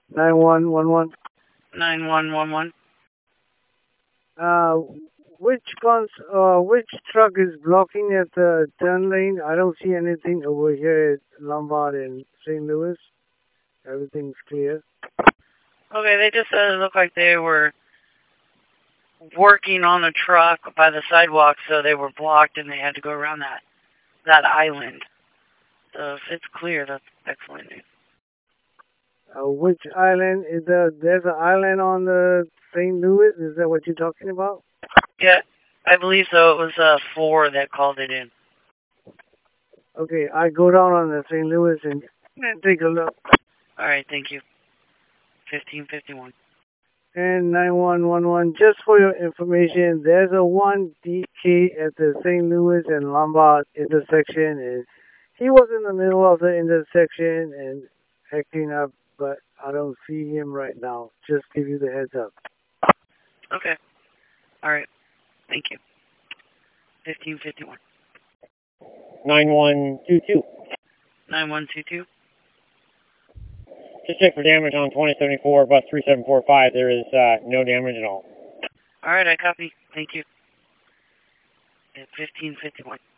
9111. 9111. Uh, which truck is blocking at the turn lane? I don't see anything over here at Lombard and St. Louis. Everything's clear. Okay, they just said it looked like they were working on a truck by the sidewalk, so they were blocked and they had to go around that island. So if it's clear, that's excellent news. Which island is there's an island on the St. Louis? Is that what you're talking about? Yeah, I believe so. It was 4 that called it in. Okay, I go down on the St. Louis and take a look. All right, thank you. 1551. And 9111, just for your information, there's a 1DK at the St. Louis and Lombard intersection, and he was in the middle of the intersection and acting up, but I don't see him right now. Just give you the heads up. Okay. All right. Thank you. 1551. 9122. 9122. Just check for damage on 2074, bus 3745. There is no damage at all. All right, I copy. Thank you. At 1551.